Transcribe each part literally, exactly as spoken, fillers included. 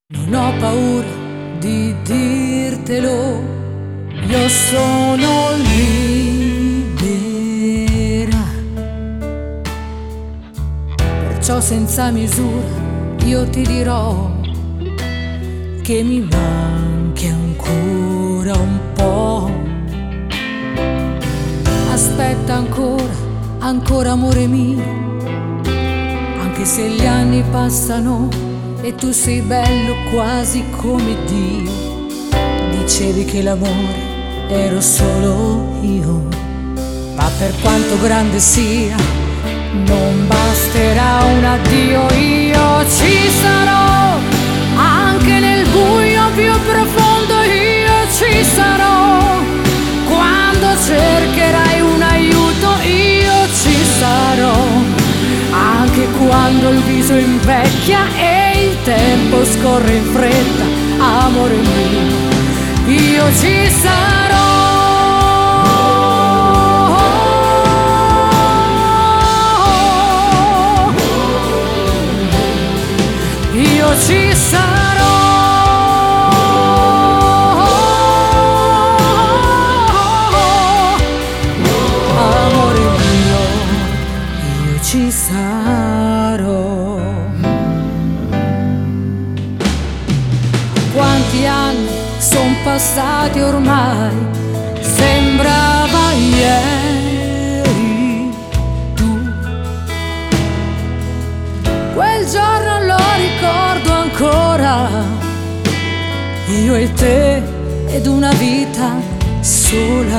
Non ho paura di dirtelo, io sono libera. Perciò senza misura io ti dirò che mi manchi ancora un po'. Aspetta ancora, ancora amore mio, anche se gli anni passano e tu sei bello quasi come Dio. Dicevi che l'amore ero solo io, ma per quanto grande sia non basterà un addio. Io ci sarò anche nel buio più profondo, io ci sarò quando cercherai un aiuto, io ci sarò anche quando il viso invecchia e il tempo scorre in fretta, amore mio, io ci sarò. Io ci sarò, amore mio, io ci sarò. Quanti anni son passati ormai, sembrava ieri. Tu quel giorno lo ricordo ancora, io e te ed una vita sola.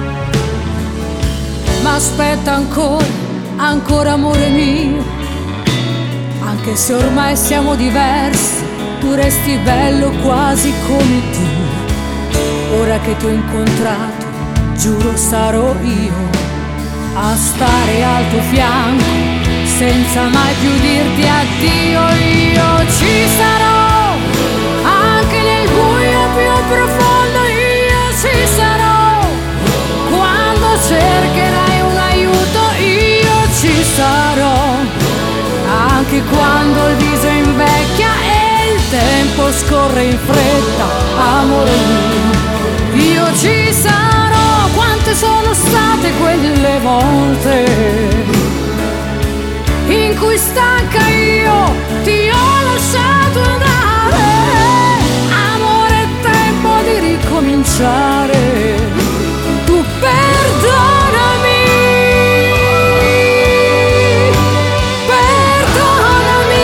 Ma aspetta ancora, ancora amore mio, anche se ormai siamo diversi, tu resti bello quasi come Dio. Ora che ti ho incontrato, giuro sarò io a stare al tuo fianco, senza mai più dirti addio. Io ci sarò anche nel buio più profondo, io ci sarò quando cercherai un aiuto, io ci sarò anche quando il viso invecchia e il tempo scorre in fretta, amore mio, io ci sarò. Quante sono state quelle volte in cui stanca io ti ho lasciato andare, amore, è tempo di ricominciare, tu perdonami, perdonami.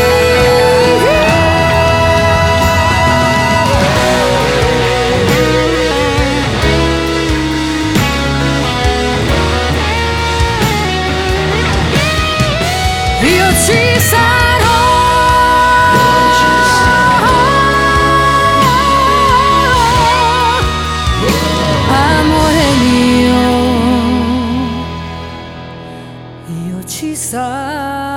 Io ci sarò, amore mio, io ci sarò.